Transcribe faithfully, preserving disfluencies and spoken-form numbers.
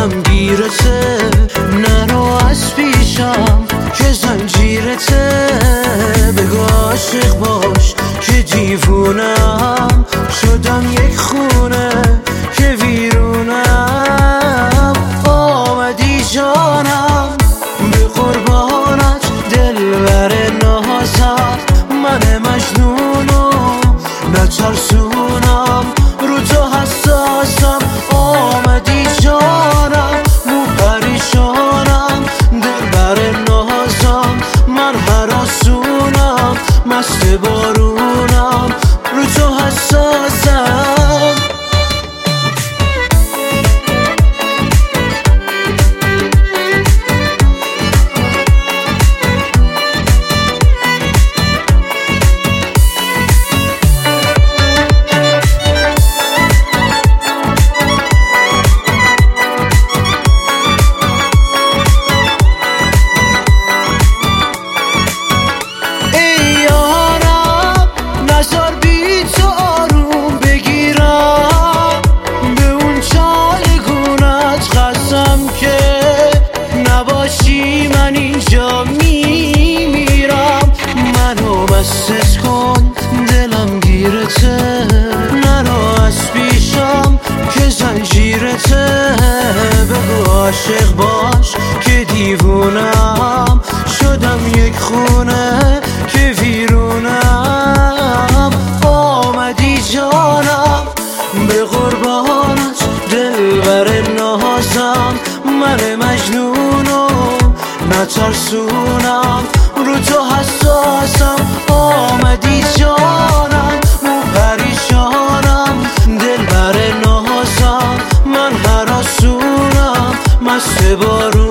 دلم گیرته، نرو از پیشم که زنجیرته. بگو عاشق باش که دیوونم، شدم یک خونه که ویرونم. آمدی جانم به قربانت، دلبر نازت، من مجنونو نترسونم، رو تو حساسم. آمدی جانم مو پریشانم، دلبر نازم، من هراسونم، مست بارونم، رو تو حساسم. من اینجا میمیرم، منو بسش کن دلم گیرته، نرو از پیشم که زنجیرته. بگو عاشق باش که دیوونم، شدم یک خونه که ویرونم. آمدی جانم به قربانت، دلبر نازم، من مجنونو نترسونم، رو تو حساسم. آمدی جانم مو پریشانم، دلبر نازم، من هراسونم، مست بارون.